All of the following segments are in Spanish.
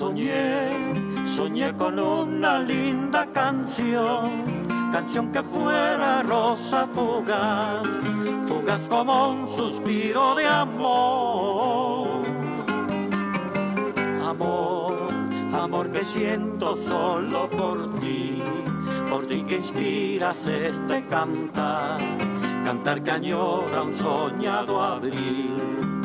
Soñé con una linda canción que fuera rosa fugaz, fugaz como un suspiro de amor. Amor que siento solo por ti que inspiras este cantar que añora un soñado abril.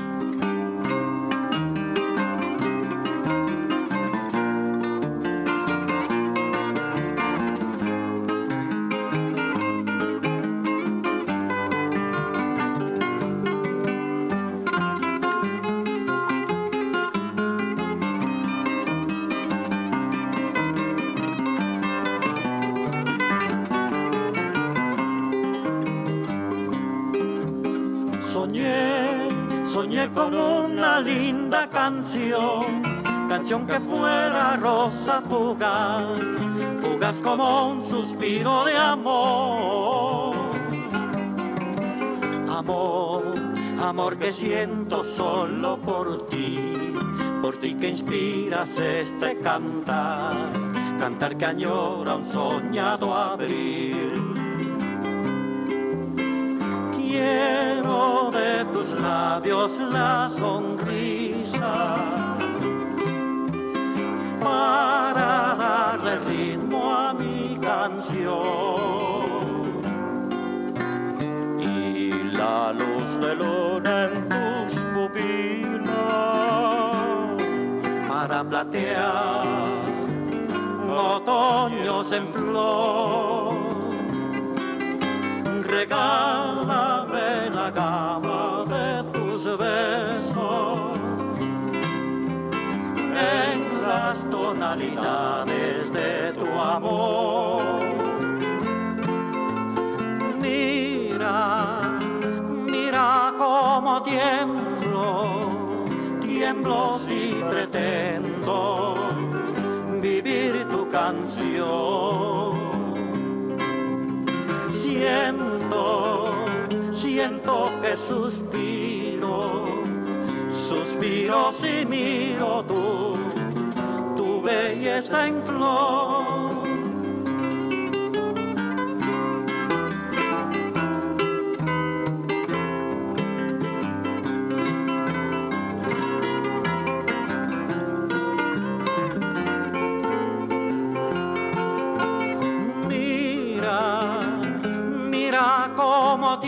Soñé con una linda canción que fuera rosa fugaz, fugaz como un suspiro de amor. Amor que siento solo por ti que inspiras este cantar que añora un soñado abril. Quiero de tus labios la sonrisa para darle ritmo a mi canción, y la luz de luna en tus pupilas para platear otoños en flor. Regálame la gama de tus besos en las tonalidades de tu amor. Mira cómo tiemblo si pretendo vivir tu canción. Siento que suspiro si miro tu belleza en flor. Mira cómo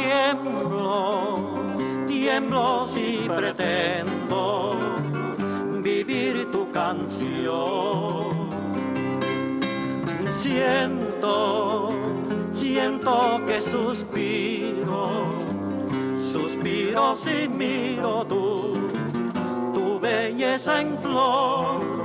tiemblo si pretendo vivir tu canción. Siento que suspiro si miro tu belleza en flor.